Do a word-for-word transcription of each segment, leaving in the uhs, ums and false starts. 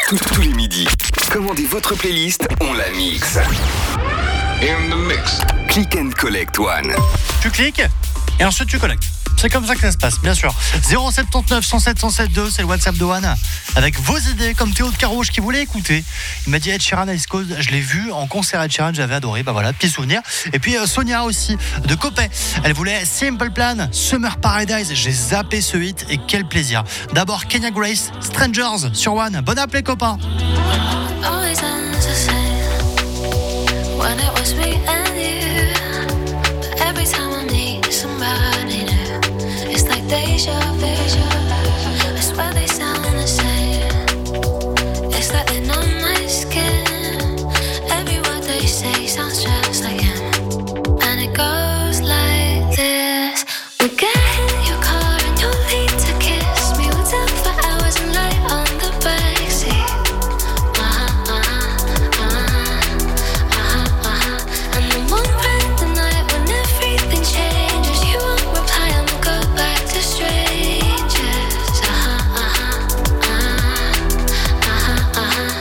Tous, tous les midis, commandez votre playlist, on la mixe. In the mix. Click and collect one. Tu cliques et ensuite tu collectes. C'est comme ça que ça se passe, bien sûr. zéro sept neuf cent sept cent sept deux, c'est le WhatsApp de One. Avec vos idées, comme Théo de Carouge qui voulait écouter. Il m'a dit Ed Sheeran Ice Cold, je l'ai vu en concert Ed Sheeran, j'avais adoré. Bah voilà, petit souvenir. Et puis euh, Sonia aussi, de Copet. Elle voulait Simple Plan, Summer Paradise. J'ai zappé ce hit et quel plaisir. D'abord Kenya Grace, Strangers sur One. Bonne app les copains. Deja vu, I swear they sound the same. It's like they're on my skin. Every word they say sounds just like him. And it goes like this. We'll get in your car and you'll need to kiss me. We'll talk for hours and lie on the backseat. Uh-huh, uh-huh, uh-huh, uh-huh, uh-huh. And then one random night when everything changes, you won't reply and we'll go back to strangers. Uh-huh, uh-huh, uh-huh, uh-huh, uh-huh.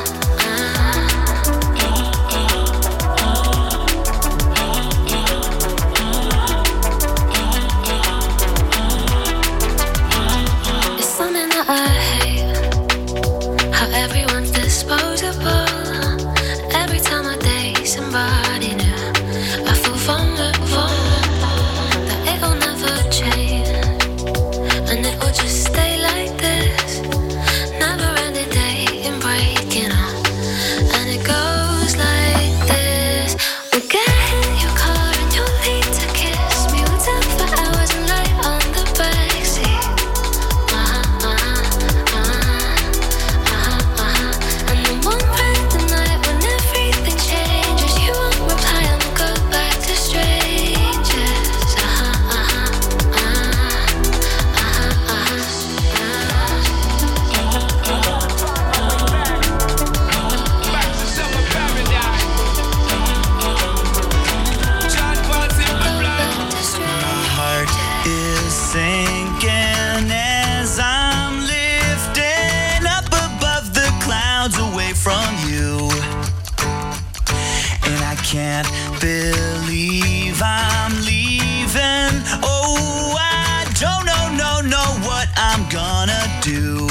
It's something that I hate, how everyone's disposable. Every time I date somebody new, I feel vulnerable, that it'll never change. And it will just stay like this. Never ending dating, breaking up. And it goes like this. We'll get in your car and you'll need to kiss me. We'll talk for hours and lie on the backseat. Uh-huh, uh-huh, uh-huh, uh-huh, uh-huh. And then one random night when everything changes, you won't reply and we'll go back to strangers. Uh-huh, uh-huh, uh-huh. Heart is sinking as I'm lifting up above the clouds away from you. And I can't believe I'm leaving. Oh, I don't know, no, know what I'm gonna do.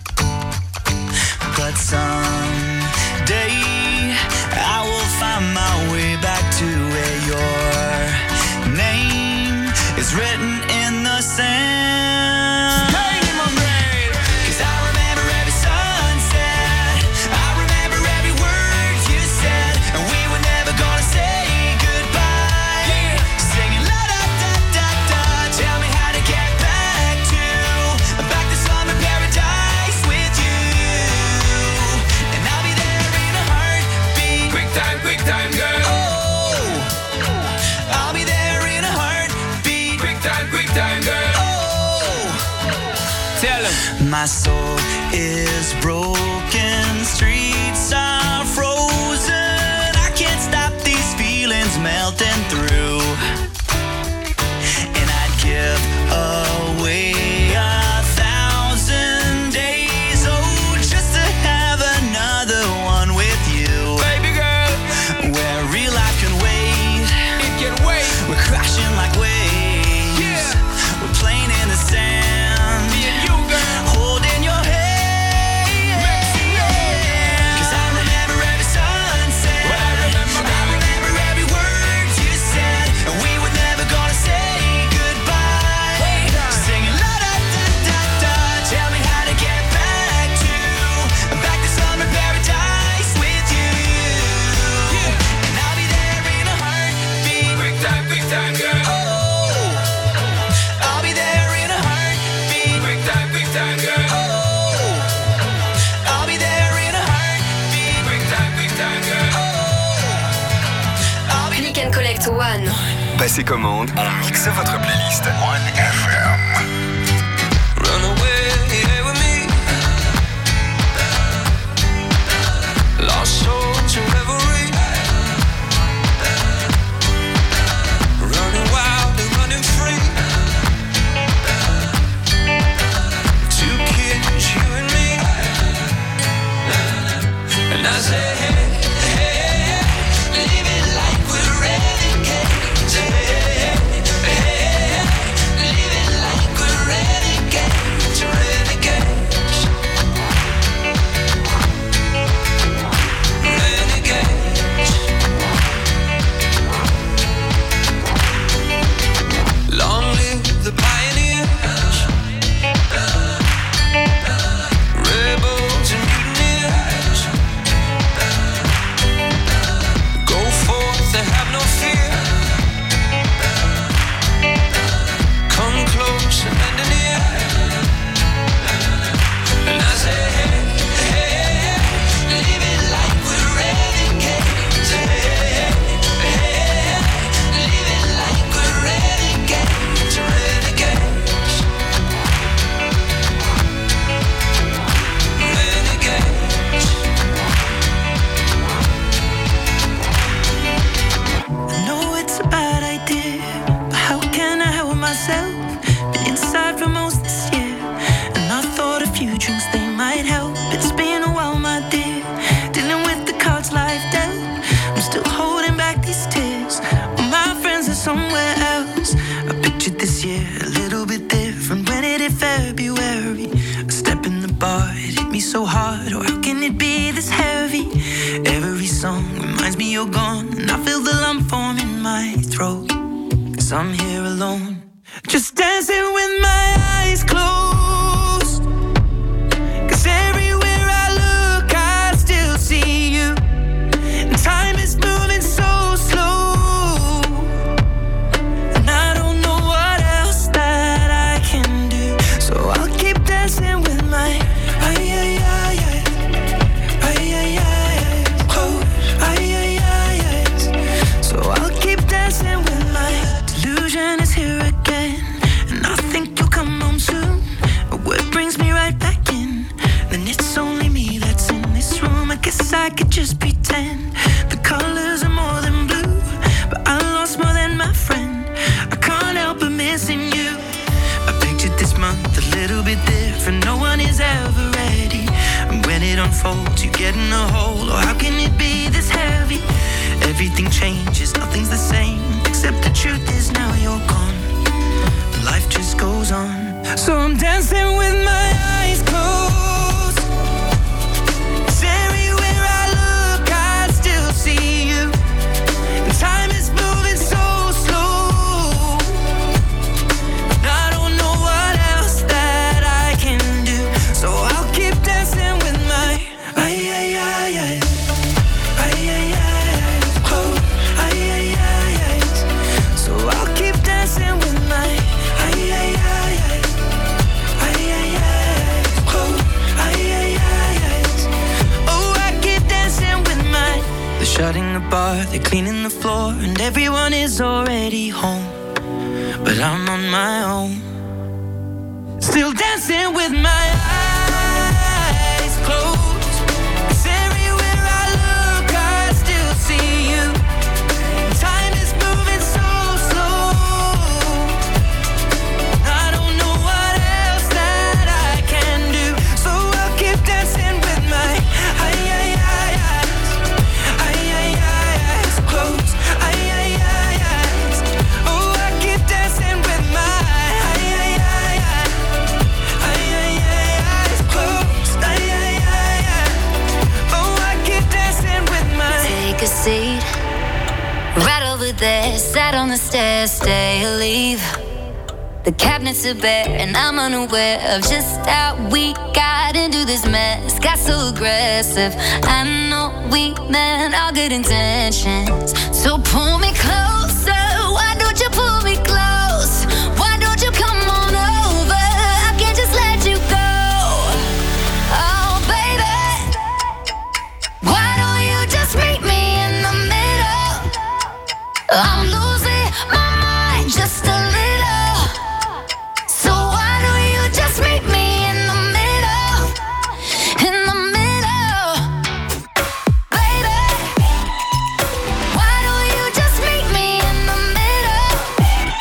But someday I will find my way back to where your name is written in the sand. Pain in my brain, 'cause I remember every sunset. I remember every word you said, and we were never gonna say goodbye. Yeah. Singing la da da da da. Tell me how to get back to back to summer paradise with you, and I'll be there in a heartbeat. Quick time, quick time, girl. Oh, I'll be there in a heartbeat. Quick time, quick time, girl. Oh, Tell him. my soul is broken, streets are frozen. I can't stop these feelings melting through. And I'd give away a thousand days, oh, just to have another one with you. Baby girl, Where real life can wait, it can wait. we're crashing like waves. Yeah. We're playing in the sand, Me and you, girl. holding your hand. Mexico. 'Cause I remember every sunset. What I remember, I remember every word you said, and we were never gonna say goodbye. Singing la da da da da. Tell me how to get back to back to summer paradise with you. And I'll be there in a heartbeat. Quick time, quick time, girl. Oh, I'll be there in a heartbeat. Quick time, quick time, girl. Oh, I'll be there in a heartbeat. Quick time, quick time, girl. Oh, I'll be Click and collect One. Passez commande, on mixe votre playlist. One F M. Run away with me. Lost soul to reverie. Running wild and running free. Two kids, you and me. To bear, and I'm unaware of just how we got into this mess. Got so aggressive. I know we meant all good intentions. So pull me closer. Why don't you pull me close? Why don't you come on over? I can't just let you go. Oh, baby. Why don't you just meet me in the middle? I'm losing my mind just a little. Meet me in the middle, in the middle, baby. Why don't you just meet me in the middle?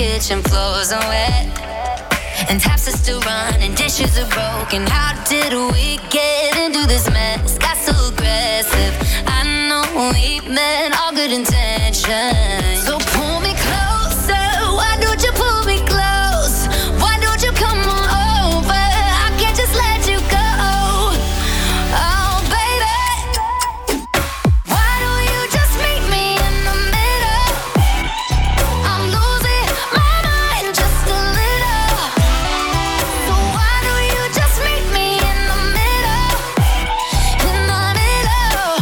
kitchen floors are wet, and taps are still running, dishes are broken. How did we get into this mess? Got so aggressive. I know we meant all good intentions. So pull me closer. Why don't you pull me close? Why don't you come on over? I can't just let you go. Oh, baby, why don't you just meet me in the middle? I'm losing my mind just a little. So why don't you just meet me in the middle? In the middle.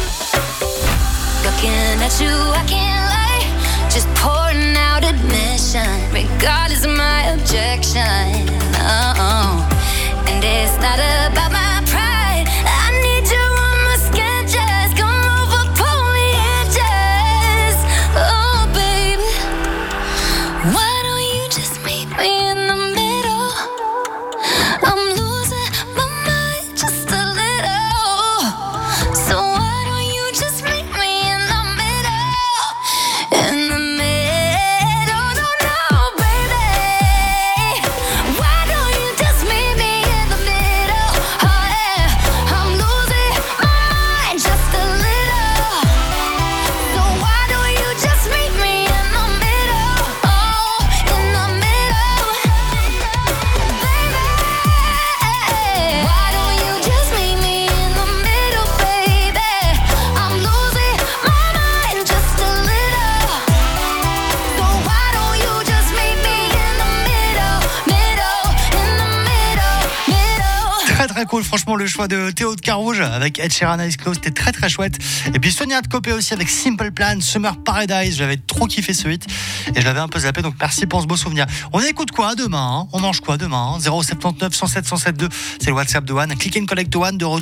Looking at you, I can't lie. Just pouring out admission, regardless of my objection. Oh, and it's not about my pride. I need you on my skin, just come over, pull me in, just. Oh, baby, why don't you just meet me in the middle? I'm losing my mind just a little. So why don't you just meet me in the middle? In the middle, no, no, baby. Why don't you just meet me in the middle? Oh, yeah. I'm losing my mind just a little. So why don't you just meet me in the middle? Oh, in the middle, baby. Why don't you just meet me in the middle, baby? I'm losing my mind just a little. So why don't you just meet me in the middle, middle, in the middle, middle. Très très cool, franchement le choix de Théo de Carouge avec Ed Sheeran, Eyes Closed, c'était très très chouette. Et puis Sonia de Copé aussi avec Simple Plan, Summer Paradise, j'avais trop kiffé ce hit et je l'avais un peu zappé, donc merci pour ce beau souvenir. On écoute quoi demain, hein? On mange quoi demain, hein? zéro sept neuf, cent sept, cent sept deux, c'est le WhatsApp de One. Click and Collect One de retour.